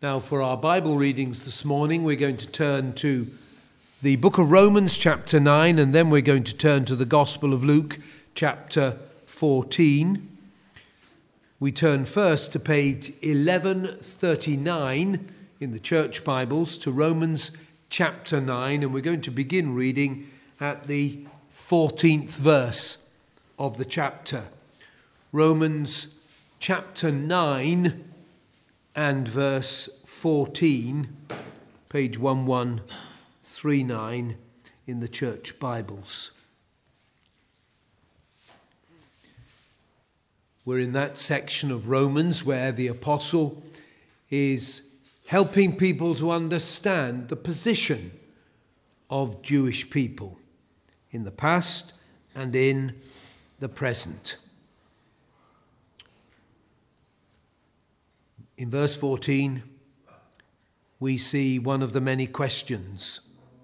Now, for our Bible readings this morning, we're going to turn to the book of Romans, chapter 9, and then we're going to turn to the Gospel of Luke, chapter 14. We turn first to page 1139 in the church Bibles, to Romans chapter 9, and we're going to begin reading at the 14th verse of the chapter. Romans chapter 9 and verse 14, page 1139 in the church Bibles. We're in that section of Romans where the apostle is helping people to understand the position of Jewish people in the past and in the present. In verse 14, we see one of the many questions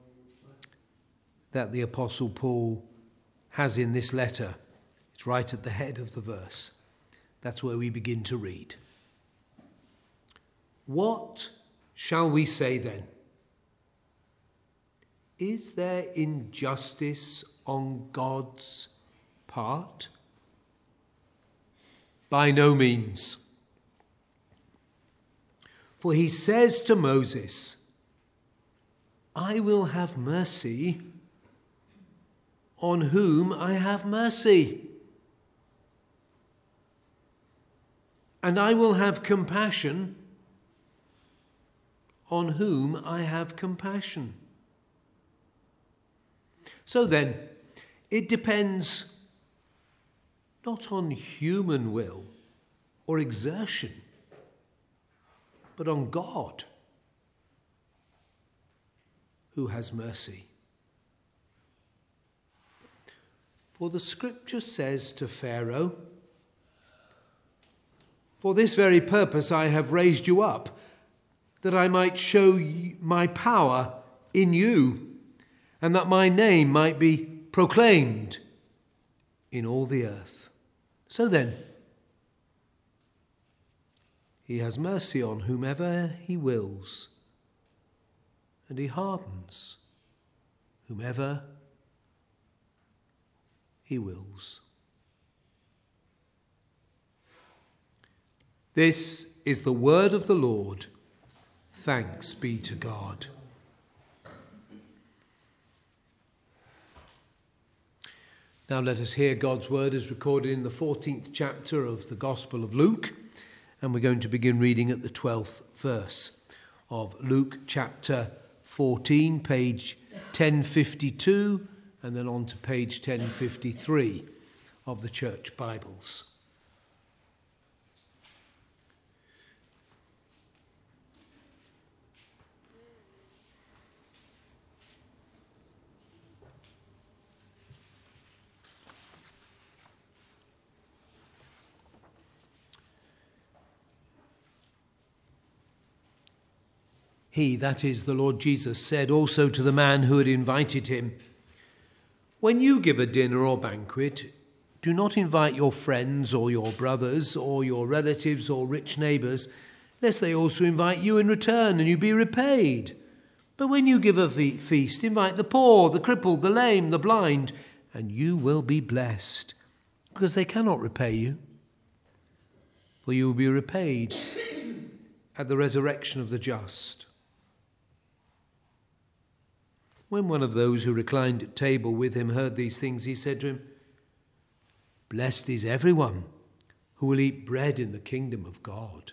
that the Apostle Paul has in this letter. It's right at the head of the verse. That's where we begin to read. What shall we say then? Is there injustice on God's part? By no means. For he says to Moses, I will have mercy on whom I have mercy, and I will have compassion on whom I have compassion. So then, it depends not on human will or exertion, but on God, who has mercy. For the scripture says to Pharaoh, for this very purpose I have raised you up, that I might show my power in you, and that my name might be proclaimed in all the earth. So then, he has mercy on whomever he wills, and he hardens whomever he wills. This is the word of the Lord. Thanks be to God. Now let us hear God's word as recorded in the 14th chapter of the Gospel of Luke. And we're going to begin reading at the 12th verse of Luke chapter 14, page 1052, and then on to page 1053 of the church Bibles. He, that is the Lord Jesus, said also to the man who had invited him, when you give a dinner or banquet, do not invite your friends or your brothers or your relatives or rich neighbours, lest they also invite you in return and you be repaid. But when you give a feast, invite the poor, the crippled, the lame, the blind, and you will be blessed, because they cannot repay you. For you will be repaid at the resurrection of the just. When one of those who reclined at table with him heard these things, he said to him, blessed is everyone who will eat bread in the kingdom of God.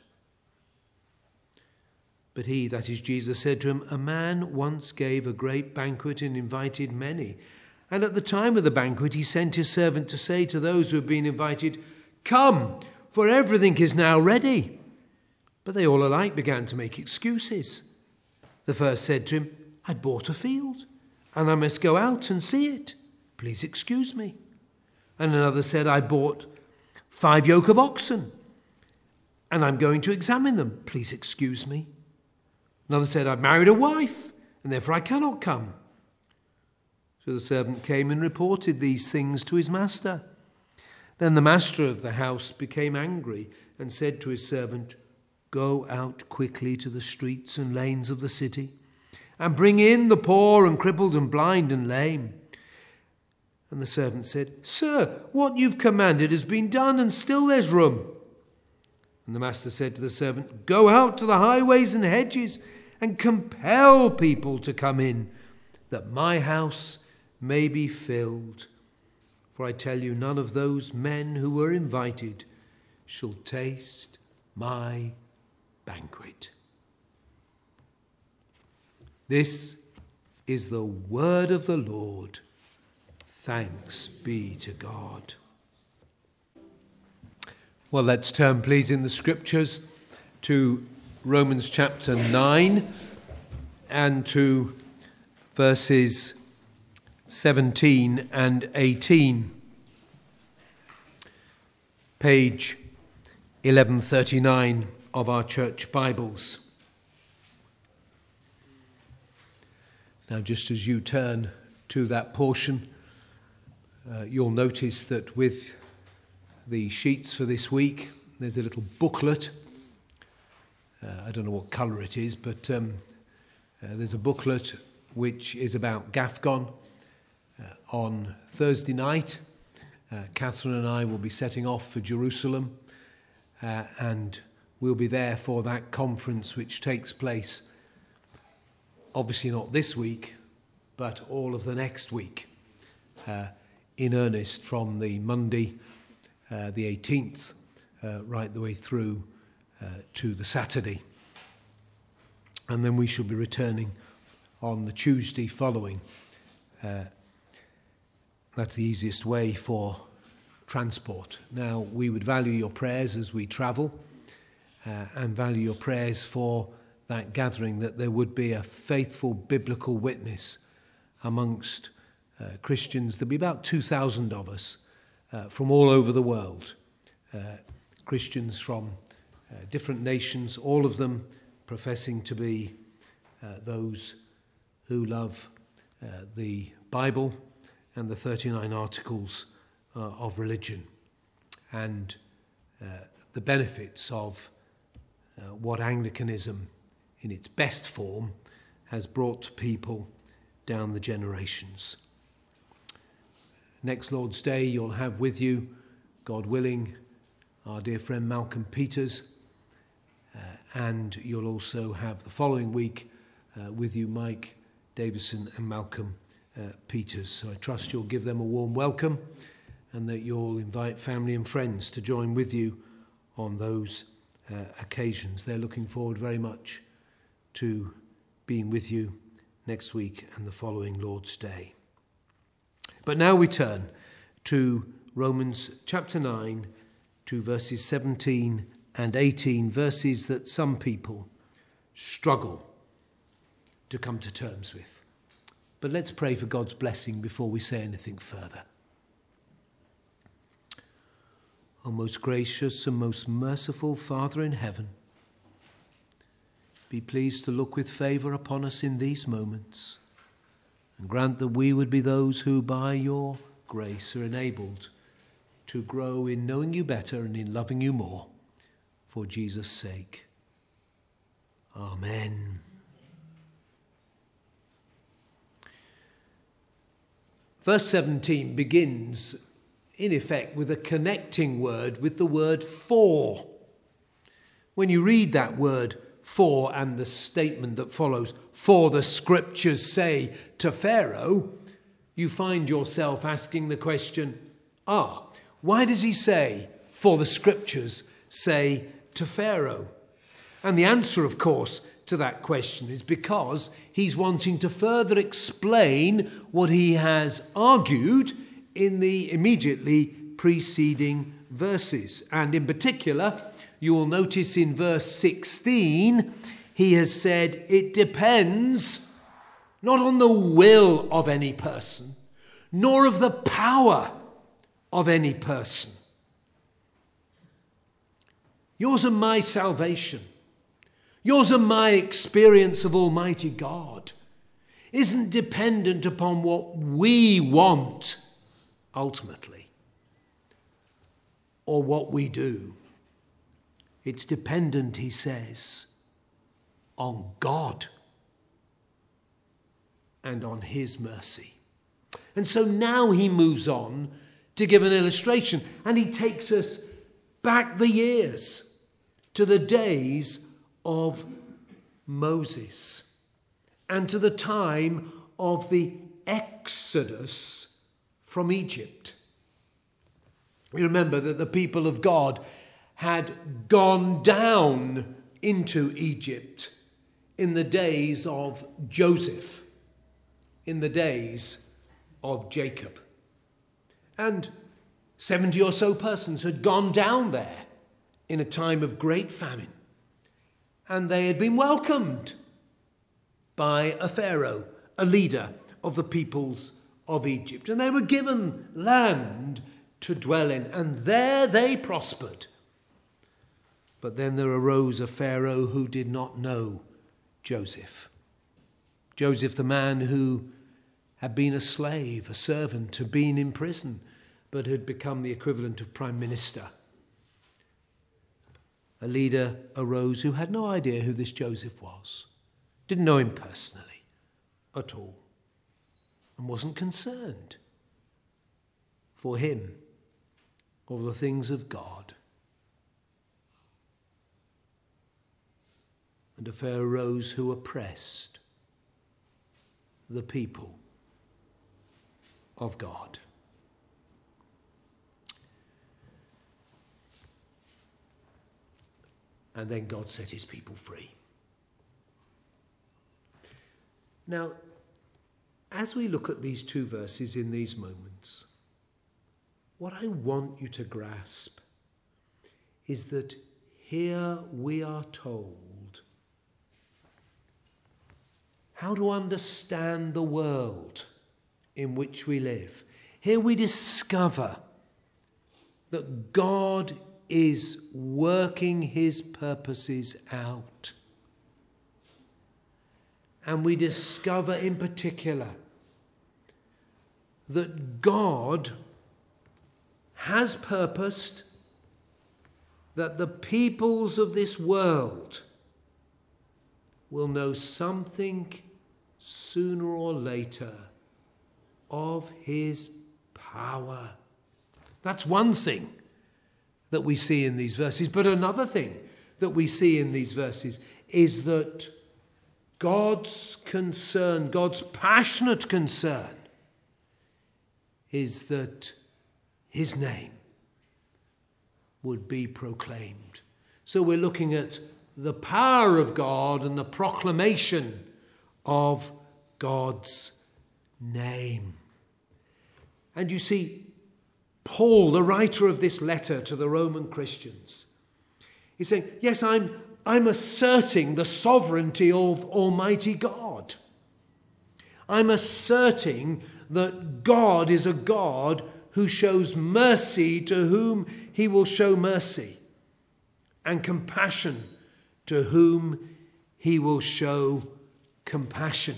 But he, that is Jesus, said to him, a man once gave a great banquet and invited many. And at the time of the banquet, he sent his servant to say to those who had been invited, come, for everything is now ready. But they all alike began to make excuses. The first said to him, I bought a field, and I must go out and see it. Please excuse me. And another said, I bought 5 yoke of oxen, and I'm going to examine them. Please excuse me. Another said, I've married a wife, and therefore I cannot come. So the servant came and reported these things to his master. Then the master of the house became angry and said to his servant, go out quickly to the streets and lanes of the city, and bring in the poor and crippled and blind and lame." And the servant said, "Sir, what you've commanded has been done, and still there's room." And the master said to the servant, "Go out to the highways and hedges, and compel people to come in, that my house may be filled. For I tell you, none of those men who were invited shall taste my banquet." This is the word of the Lord. Thanks be to God. Well, let's turn, please, in the scriptures to Romans chapter 9 and to verses 17 and 18. Page 1139 of our church Bibles. Now, just as you turn to that portion, you'll notice that with the sheets for this week, there's a little booklet. I don't know what colour it is, but there's a booklet which is about GAFCON. On Thursday night, Catherine and I will be setting off for Jerusalem, and we'll be there for that conference which takes place, obviously not this week, but all of the next week, in earnest from the Monday, the 18th, right the way through to the Saturday. And then we shall be returning on the Tuesday following. That's the easiest way for transport. Now, we would value your prayers as we travel, and value your prayers for that gathering, that there would be a faithful biblical witness amongst Christians. There'll be about 2,000 of us from all over the world, Christians from different nations, all of them professing to be those who love the Bible and the 39 articles of religion, and the benefits of what Anglicanism in its best form has brought to people down the generations. Next Lord's Day, you'll have with you, God willing, our dear friend Malcolm Peters, and you'll also have the following week with you Mike Davison and Malcolm Peters. So I trust you'll give them a warm welcome, and that you'll invite family and friends to join with you on those occasions. They're looking forward very much to being with you next week and the following Lord's Day. But now we turn to Romans chapter 9 to verses 17 and 18, verses that some people struggle to come to terms with. But let's pray for God's blessing before we say anything further. O most gracious and most merciful Father in heaven, be pleased to look with favour upon us in these moments, and grant that we would be those who by your grace are enabled to grow in knowing you better and in loving you more, for Jesus' sake. Amen. Verse 17 begins, in effect, with a connecting word with the word for. When you read that word for and the statement that follows, "For the scriptures say to Pharaoh," you find yourself asking the question, why does he say, "For the scriptures say to Pharaoh"? And the answer, of course, to that question is because he's wanting to further explain what he has argued in the immediately preceding verses. And in particular, you will notice in verse 16, he has said it depends not on the will of any person, nor of the power of any person. Yours and my salvation, yours and my experience of Almighty God isn't dependent upon what we want ultimately, or what we do. It's dependent, he says, on God and on his mercy. And so now he moves on to give an illustration, and he takes us back the years to the days of Moses and to the time of the Exodus from Egypt. You remember that the people of God had gone down into Egypt in the days of Joseph, in the days of Jacob. And 70 or so persons had gone down there in a time of great famine. And they had been welcomed by a Pharaoh, a leader of the peoples of Egypt. And they were given land to dwell in, and there they prospered. But then there arose a Pharaoh who did not know Joseph. Joseph, the man who had been a slave, a servant, had been in prison, but had become the equivalent of prime minister. A leader arose who had no idea who this Joseph was, didn't know him personally at all, and wasn't concerned for him or the things of God. And a Pharaoh arose who oppressed the people of God. And then God set his people free. Now, as we look at these two verses in these moments, what I want you to grasp is that here we are told how to understand the world in which we live. Here we discover that God is working his purposes out. And we discover in particular that God has purposed that the peoples of this world will know something sooner or later of his power. That's one thing that we see in these verses. But another thing that we see in these verses is that God's concern, God's passionate concern, is that his name would be proclaimed. So we're looking at the power of God and the proclamation of God's name. And you see, Paul, the writer of this letter to the Roman Christians, he's saying, yes, I'm asserting the sovereignty of Almighty God. I'm asserting that God is a God who shows mercy to whom he will show mercy, and compassion to whom he will show compassion.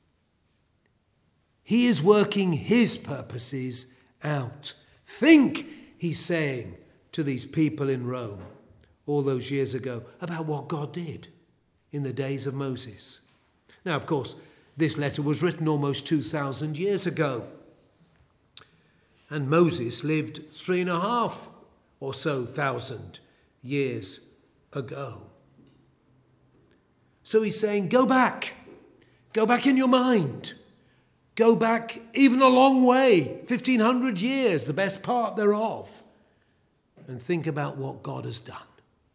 He is working his purposes out. Think, he's saying to these people in Rome all those years ago, about what God did in the days of Moses. Now, of course, this letter was written almost 2,000 years ago. And Moses lived 3,500 or so years ago. So he's saying, go back in your mind. Go back even a long way, 1,500 years, the best part thereof, and think about what God has done.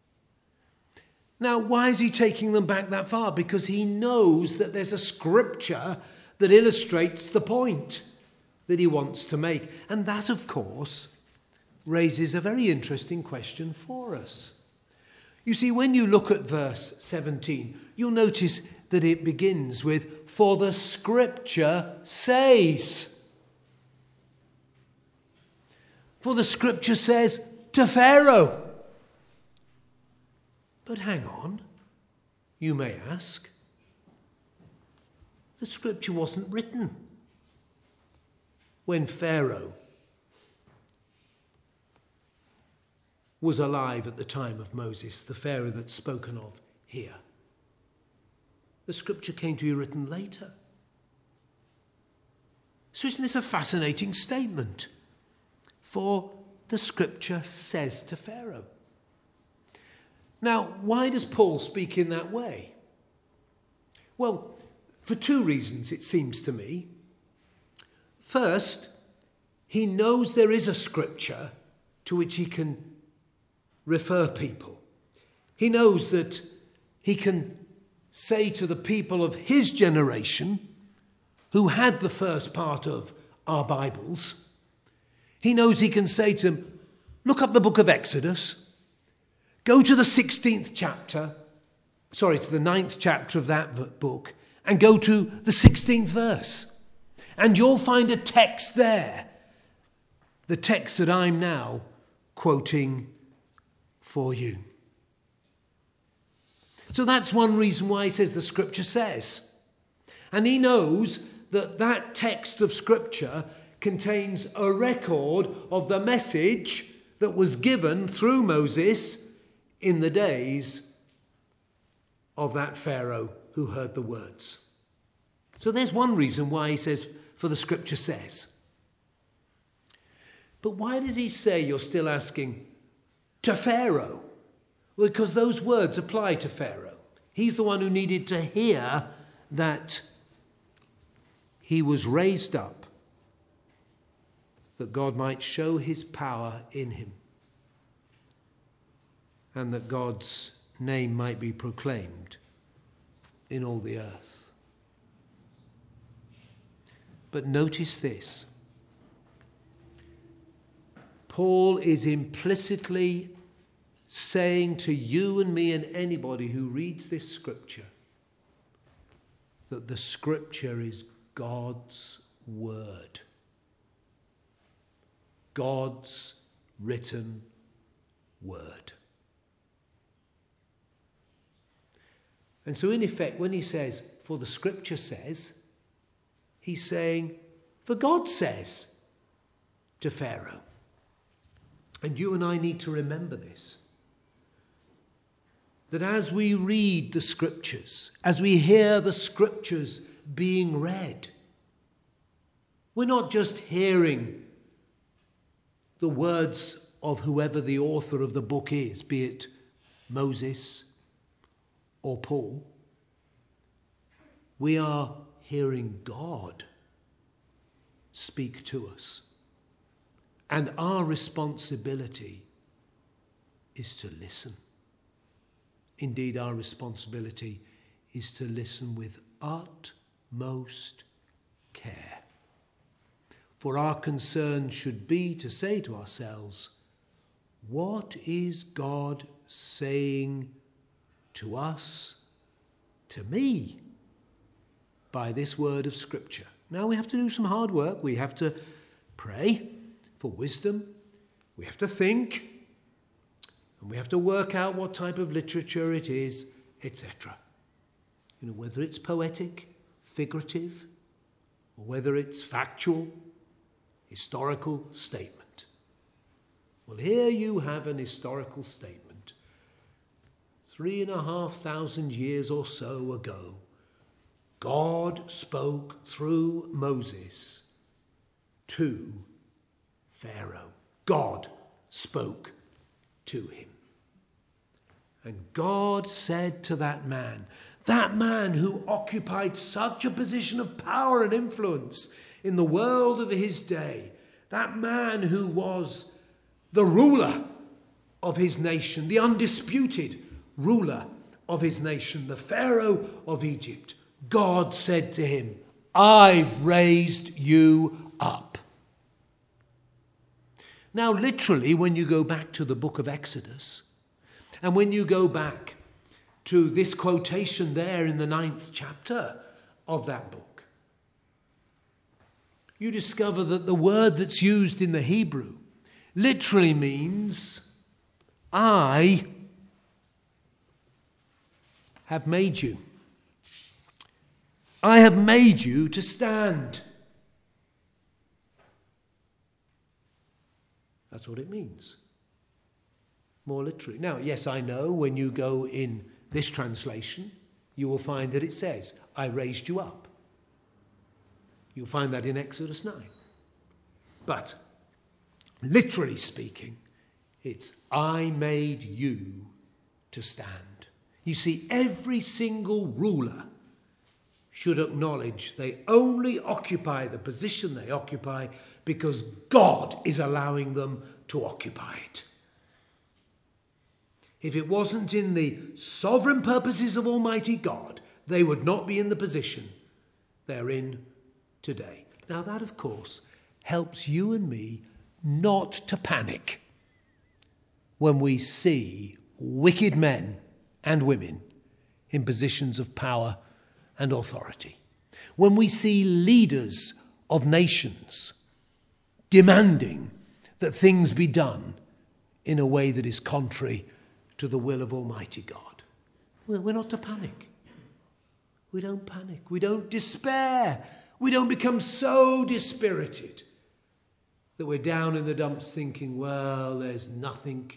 Now, why is he taking them back that far? Because he knows that there's a scripture that illustrates the point that he wants to make. And that, of course, raises a very interesting question for us. You see, when you look at verse 17, you'll notice that it begins with, "For the scripture says." For the scripture says to Pharaoh. But hang on, you may ask. The scripture wasn't written when Pharaoh was alive at the time of Moses, the Pharaoh that's spoken of here. The scripture came to be written later. So isn't this a fascinating statement? For the scripture says to Pharaoh. Now, why does Paul speak in that way? Well, for two reasons, it seems to me. First, he knows there is a scripture to which he can refer people. He knows that he can say to the people of his generation, who had the first part of our Bibles, he knows he can say to them, look up the book of Exodus, go to the 16th chapter, to the 9th chapter of that book, and go to the 16th verse. And you'll find a text there, the text that I'm now quoting for you. So that's one reason why he says the scripture says. And he knows that that text of scripture contains a record of the message that was given through Moses in the days of that Pharaoh who heard the words. So there's one reason why he says, for the scripture says. But why does he say, you're still asking, to Pharaoh? Well, because those words apply to Pharaoh. He's the one who needed to hear that he was raised up, that God might show his power in him, and that God's name might be proclaimed in all the earth. But notice this. Paul is implicitly saying to you and me and anybody who reads this scripture that the scripture is God's word. God's written word. And so in effect, when he says, for the scripture says, he's saying, for God says to Pharaoh. And you and I need to remember this. That as we read the scriptures, as we hear the scriptures being read, we're not just hearing the words of whoever the author of the book is, be it Moses or Paul. We are hearing God speak to us. And our responsibility is to listen. Indeed, our responsibility is to listen with utmost care. For our concern should be to say to ourselves, what is God saying to us, to me, by this word of Scripture? Now we have to do some hard work. We have to pray for wisdom. We have to think. And we have to work out what type of literature it is, etc. Whether it's poetic, figurative, or whether it's factual, historical statement. Well, here you have an historical statement. 3,500 years or so ago, God spoke through Moses to Pharaoh. God spoke to him. And God said to that man who occupied such a position of power and influence in the world of his day, that man who was the ruler of his nation, the undisputed ruler of his nation, the Pharaoh of Egypt, God said to him, I've raised you up. Now, literally, when you go back to the book of Exodus, and when you go back to this quotation there in the 9th chapter of that book, you discover that the word that's used in the Hebrew literally means, I have made you. I have made you to stand. That's what it means. more literally. Now, yes, I know when you go in this translation, you will find that it says, I raised you up. You'll find that in Exodus 9. But, literally speaking, it's I made you to stand. You see, every single ruler should acknowledge they only occupy the position they occupy because God is allowing them to occupy it. If it wasn't in the sovereign purposes of Almighty God, they would not be in the position they're in today. Now that, of course, helps you and me not to panic when we see wicked men and women in positions of power and authority. When we see leaders of nations demanding that things be done in a way that is contrary to the will of Almighty God. We're not to panic. We don't panic. We don't despair. We don't become so dispirited that we're down in the dumps thinking, well, there's nothing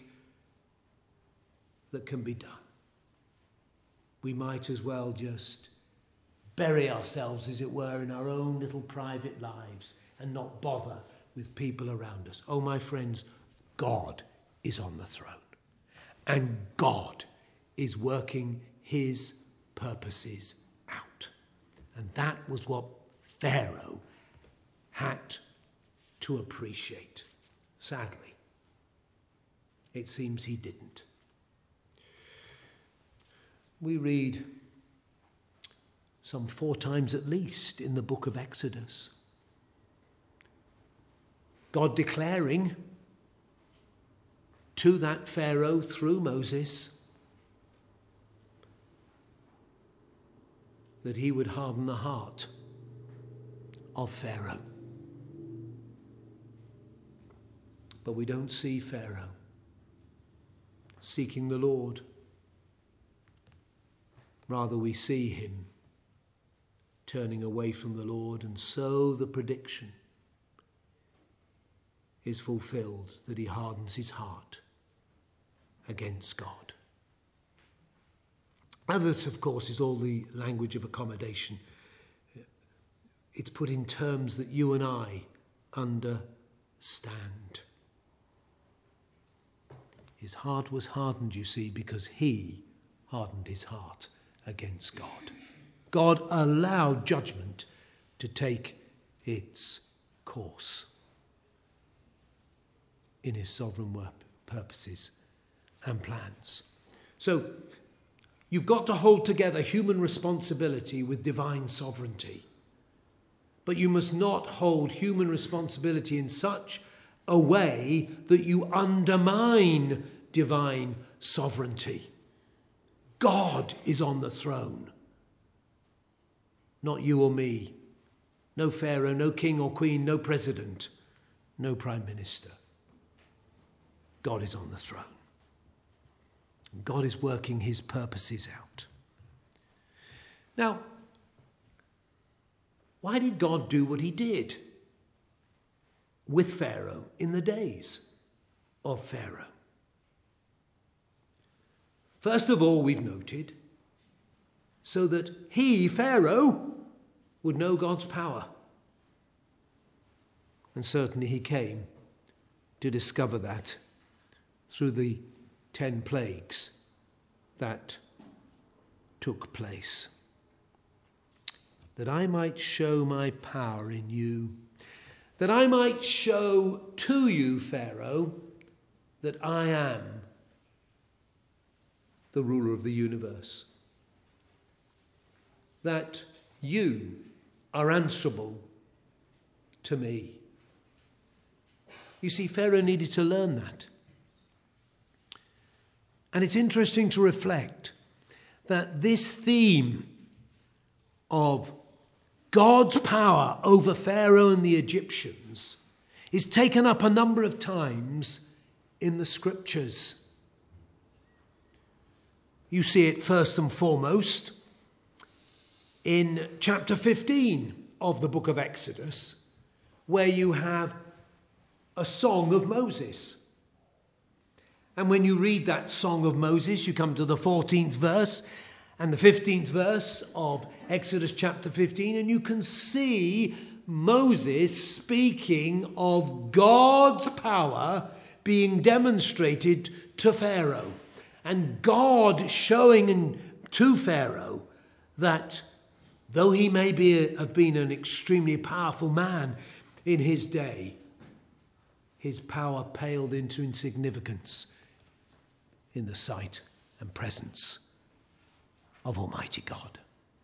that can be done. We might as well just bury ourselves, as it were, in our own little private lives and not bother with people around us. Oh, my friends, God is on the throne. And God is working his purposes out. And that was what Pharaoh had to appreciate. Sadly, it seems he didn't. We read some 4 times at least in the book of Exodus God declaring to that Pharaoh through Moses that he would harden the heart of Pharaoh. But we don't see Pharaoh seeking the Lord. Rather, we see him turning away from the Lord, and so the prediction is fulfilled that he hardens his heart against God. And that, of course, is all the language of accommodation. It's put in terms that you and I understand. His heart was hardened, you see, because he hardened his heart against God. God allowed judgment to take its course in his sovereign purposes and plans. So you've got to hold together human responsibility with divine sovereignty. But you must not hold human responsibility in such a way that you undermine divine sovereignty. God is on the throne, not you or me. No Pharaoh, no king or queen, no president, no prime minister. God is on the throne. God is working his purposes out. Now, why did God do what he did with Pharaoh in the days of Pharaoh? First of all, we've noted, so that he, Pharaoh, would know God's power. And certainly he came to discover that through the 10 plagues that took place. That I might show my power in you, that I might show to you, Pharaoh, that I am the ruler of the universe, that you are answerable to me. You see, Pharaoh needed to learn that. And it's interesting to reflect that this theme of God's power over Pharaoh and the Egyptians is taken up a number of times in the scriptures. You see it first and foremost in chapter 15 of the book of Exodus, where you have a song of Moses. And when you read that Song of Moses, you come to the 14th verse and the 15th verse of Exodus chapter 15, and you can see Moses speaking of God's power being demonstrated to Pharaoh, and God showing to Pharaoh that though he may have been an extremely powerful man in his day, his power paled into insignificance in the sight and presence of Almighty God.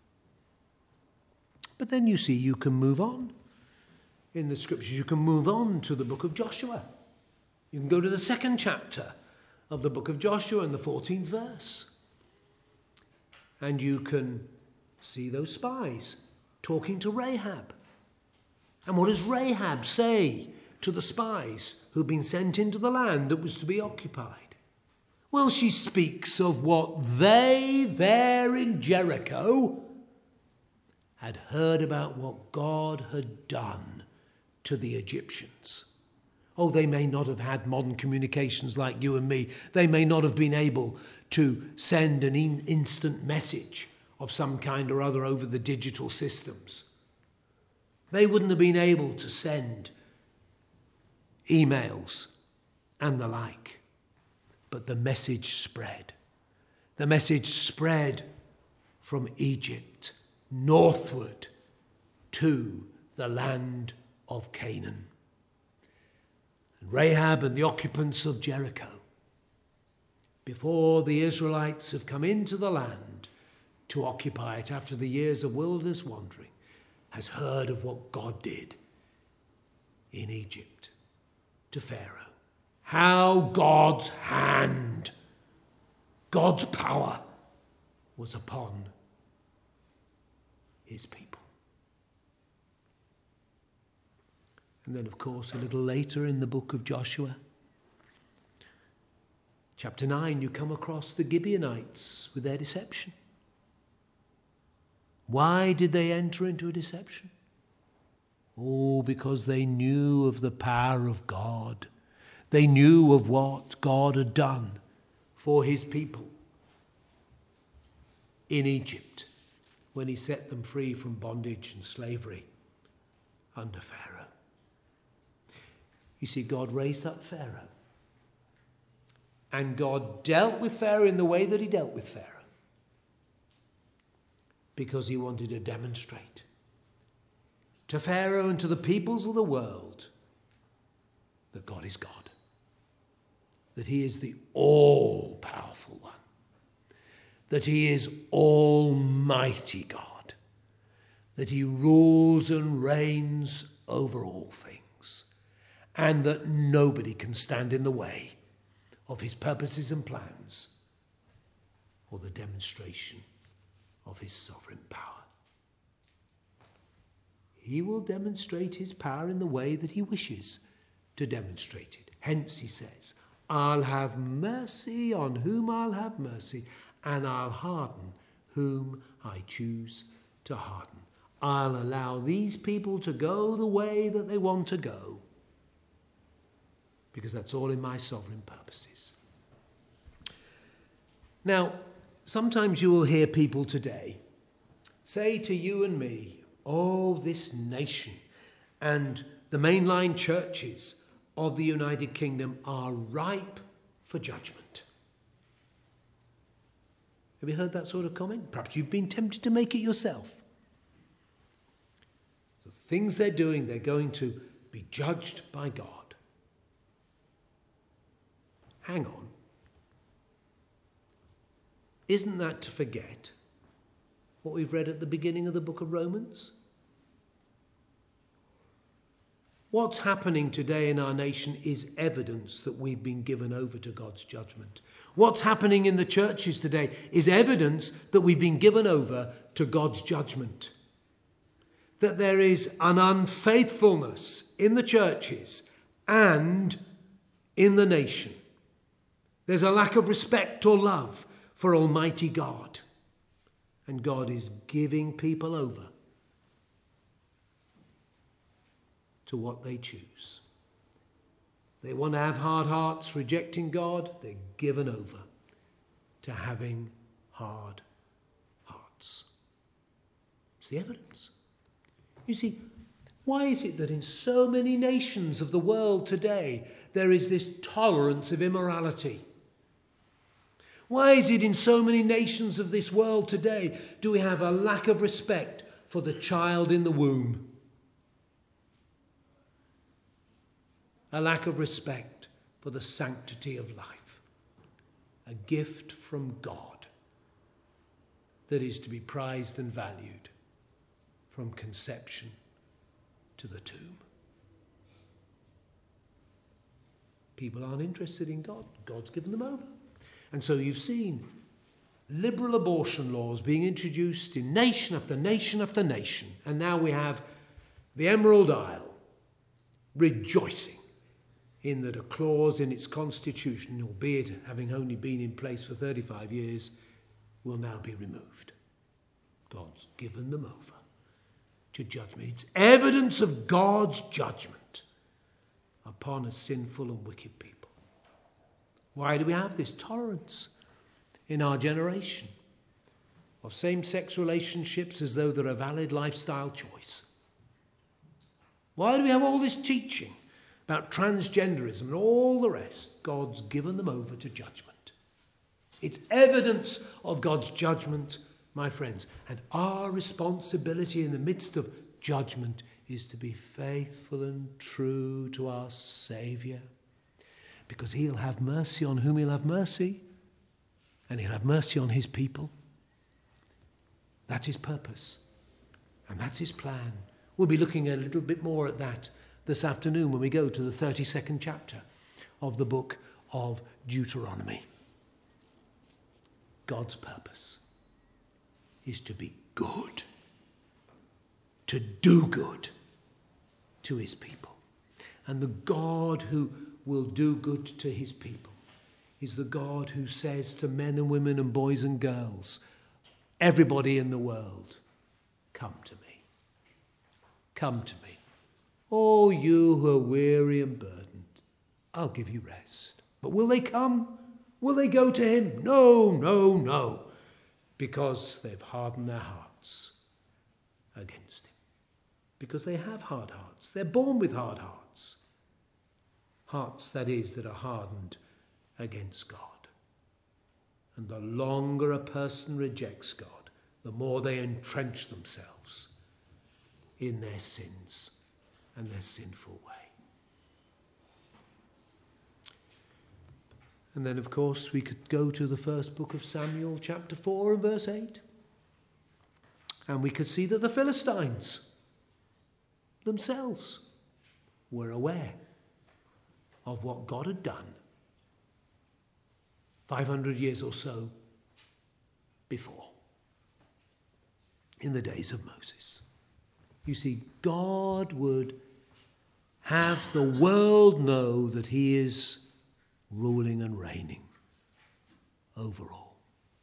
But then you see, you can move on in the scriptures. You can move on to the book of Joshua. You can go to the 2nd chapter of the book of Joshua and the 14th verse. And you can see those spies talking to Rahab. And what does Rahab say to the spies who've been sent into the land that was to be occupied? Well, she speaks of what they there in Jericho had heard about what God had done to the Egyptians. Oh, they may not have had modern communications like you and me. They may not have been able to send an instant message of some kind or other over the digital systems. They wouldn't have been able to send emails and the like. But the message spread. The message spread from Egypt northward to the land of Canaan. And Rahab and the occupants of Jericho, before the Israelites have come into the land to occupy it after the years of wilderness wandering, has heard of what God did in Egypt to Pharaoh. How God's hand, God's power was upon his people. And then, of course, a little later in the book of Joshua, chapter 9, you come across the Gibeonites with their deception. Why did they enter into a deception? Oh, because they knew of the power of God. They knew of what God had done for his people in Egypt when he set them free from bondage and slavery under Pharaoh. You see, God raised up Pharaoh. And God dealt with Pharaoh in the way that he dealt with Pharaoh, because he wanted to demonstrate to Pharaoh and to the peoples of the world that God is God. That he is the all-powerful one, that he is almighty God, that he rules and reigns over all things, and that nobody can stand in the way of his purposes and plans or the demonstration of his sovereign power. He will demonstrate his power in the way that he wishes to demonstrate it. Hence, he says, I'll have mercy on whom I'll have mercy, and I'll harden whom I choose to harden. I'll allow these people to go the way that they want to go, because that's all in my sovereign purposes. Now, sometimes you will hear people today say to you and me, oh, this nation and the mainline churches of the United Kingdom are ripe for judgment. Have you heard that sort of comment? Perhaps you've been tempted to make it yourself. The things they're doing, they're going to be judged by God. Hang on. Isn't that to forget what we've read at the beginning of the book of Romans? What's happening today in our nation is evidence that we've been given over to God's judgment. What's happening in the churches today is evidence that we've been given over to God's judgment. That there is an unfaithfulness in the churches and in the nation. There's a lack of respect or love for Almighty God. And God is giving people over to what they choose. They want to have hard hearts, rejecting God. They're given over to having hard hearts. It's the evidence. You see, why is it that in so many nations of the world today there is this tolerance of immorality? Why is it in so many nations of this world today do we have a lack of respect for the child in the womb? A lack of respect for the sanctity of life. A gift from God that is to be prized and valued from conception to the tomb. People aren't interested in God. God's given them over. And so you've seen liberal abortion laws being introduced in nation after nation after nation. And now we have the Emerald Isle rejoicing in that a clause in its constitution, albeit having only been in place for 35 years, will now be removed. God's given them over to judgment. It's evidence of God's judgment upon a sinful and wicked people. Why do we have this tolerance in our generation of same-sex relationships as though they're a valid lifestyle choice? Why do we have all this teaching about transgenderism and all the rest? God's given them over to judgment. It's evidence of God's judgment, my friends. And our responsibility in the midst of judgment is to be faithful and true to our Saviour, because he'll have mercy on whom he'll have mercy, and he'll have mercy on his people. That's his purpose, and that's his plan. We'll be looking a little bit more at that this afternoon when we go to the 32nd chapter of the book of Deuteronomy. God's purpose is to be good, to do good to his people. And the God who will do good to his people is the God who says to men and women and boys and girls, everybody in the world, come to me. Come to me. Oh, you who are weary and burdened, I'll give you rest. But will they come? Will they go to him? No, no, no. Because they've hardened their hearts against him. Because they have hard hearts. They're born with hard hearts. Hearts, that is, that are hardened against God. And the longer a person rejects God, the more they entrench themselves in their sins and their sinful way. And then, of course, we could go to the first book of Samuel, chapter 4 and verse 8. And we could see that the Philistines themselves were aware of what God had done 500 years or so before, in the days of Moses. You see, God would have the world know that he is ruling and reigning over all.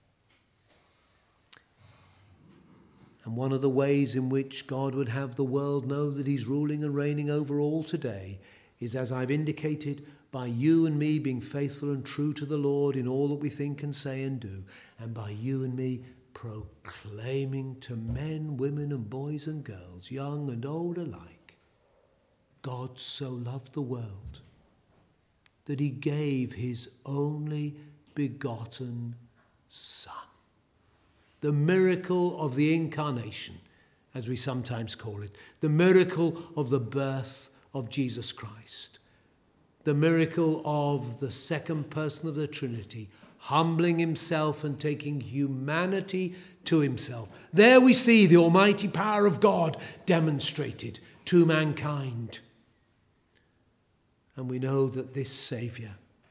And one of the ways in which God would have the world know that he's ruling and reigning over all today is, as I've indicated, by you and me being faithful and true to the Lord in all that we think and say and do, and by you and me proclaiming to men, women and boys and girls, young and old alike, God so loved the world that he gave his only begotten Son. The miracle of the incarnation, as we sometimes call it, the miracle of the birth of Jesus Christ, the miracle of the second person of the Trinity, humbling himself and taking humanity to himself. There we see the almighty power of God demonstrated to mankind. And we know that this Saviour,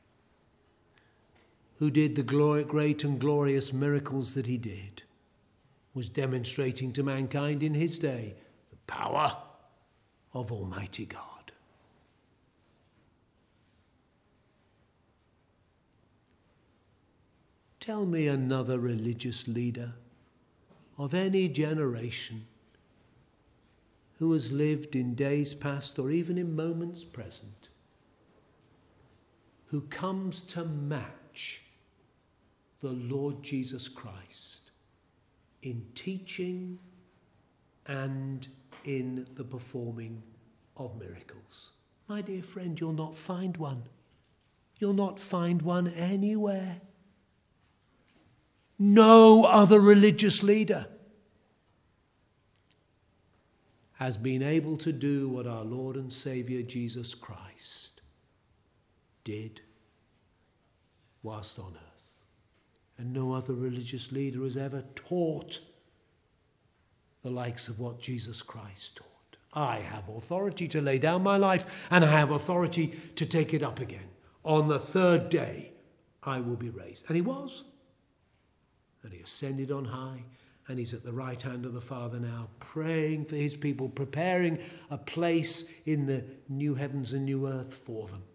who did the great and glorious miracles that he did, was demonstrating to mankind in his day the power of Almighty God. Tell me another religious leader of any generation who has lived in days past or even in moments present who comes to match the Lord Jesus Christ in teaching and in the performing of miracles. My dear friend, you'll not find one. You'll not find one anywhere. No other religious leader has been able to do what our Lord and Saviour Jesus Christ did whilst on earth. And no other religious leader has ever taught the likes of what Jesus Christ taught. I have authority to lay down my life, and I have authority to take it up again. On the third day, I will be raised. And he was. And he ascended on high, and he's at the right hand of the Father now, praying for his people, preparing a place in the new heavens and new earth for them,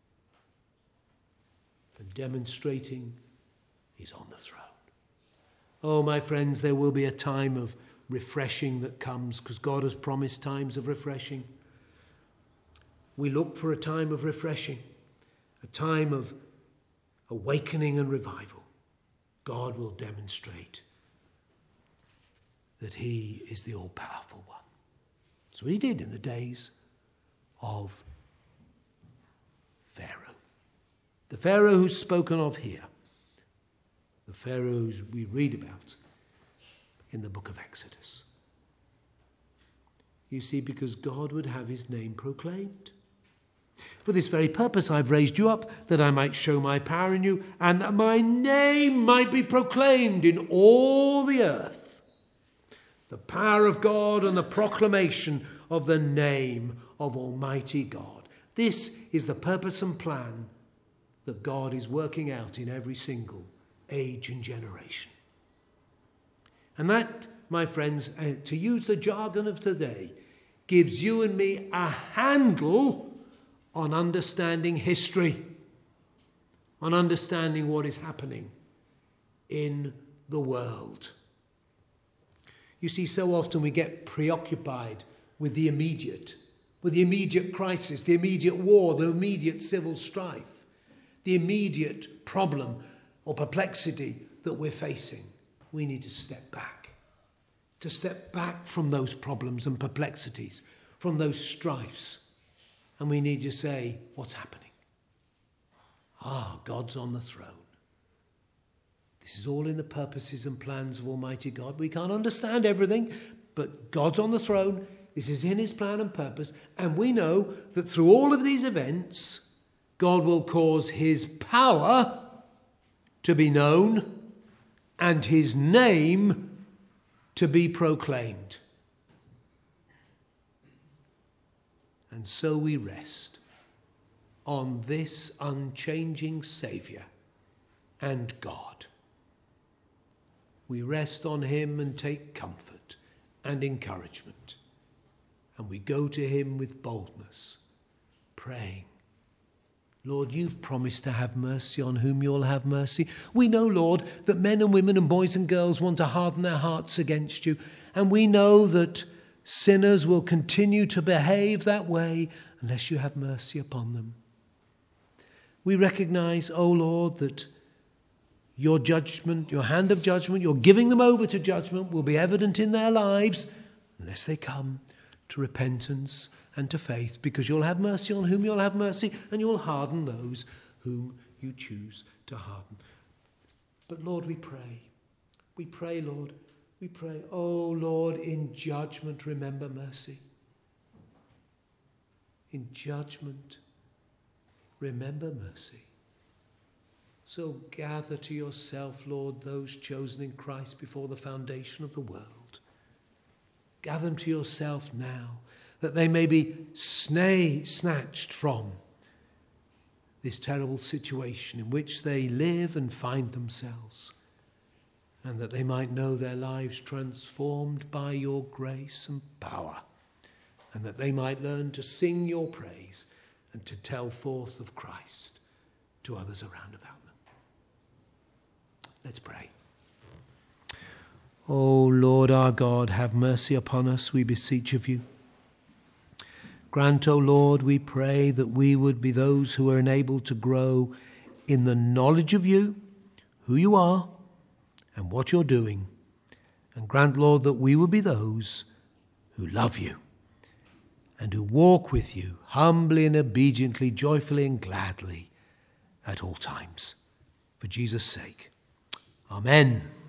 and demonstrating he's on the throne. Oh, my friends, there will be a time of refreshing that comes, because God has promised times of refreshing. We look for a time of refreshing, a time of awakening and revival. God will demonstrate that he is the all-powerful one. That's what he did in the days of Pharaoh. The Pharaoh who's spoken of here. The Pharaohs we read about in the book of Exodus. You see, because God would have his name proclaimed. For this very purpose I've raised you up, that I might show my power in you, and that my name might be proclaimed in all the earth. The power of God and the proclamation of the name of Almighty God. This is the purpose and plan that God is working out in every single age and generation. And that, my friends, to use the jargon of today, gives you and me a handle on understanding history, on understanding what is happening in the world. You see, so often we get preoccupied with the immediate crisis, the immediate war, the immediate civil strife, the immediate problem or perplexity that we're facing. We need to step back from those problems and perplexities, from those strifes. And we need to say, what's happening? God's on the throne. This is all in the purposes and plans of Almighty God. We can't understand everything, but God's on the throne. This is in his plan and purpose. And we know that through all of these events, God will cause his power to be known and his name to be proclaimed. And so we rest on this unchanging Saviour and God. We rest on him and take comfort and encouragement. And we go to him with boldness, praying, Lord, you've promised to have mercy on whom you'll have mercy. We know, Lord, that men and women and boys and girls want to harden their hearts against you. And we know that sinners will continue to behave that way unless you have mercy upon them. We recognize, O Lord, that your judgment, your hand of judgment, your giving them over to judgment will be evident in their lives unless they come to repentance and to faith, because you'll have mercy on whom you'll have mercy, and you'll harden those whom you choose to harden. But Lord, we pray, Lord, we pray, oh Lord, in judgment remember mercy. In judgment remember mercy. So gather to yourself, Lord, those chosen in Christ before the foundation of the world. Gather them to yourself now, that they may be snatched from this terrible situation in which they live and find themselves, and that they might know their lives transformed by your grace and power, and that they might learn to sing your praise and to tell forth of Christ to others around about them. Let's pray. O Lord our God, have mercy upon us, we beseech of you. Grant, O Lord, we pray, that we would be those who are enabled to grow in the knowledge of you, who you are, and what you're doing. And grant, Lord, that we will be those who love you and who walk with you humbly and obediently, joyfully and gladly at all times. For Jesus' sake. Amen.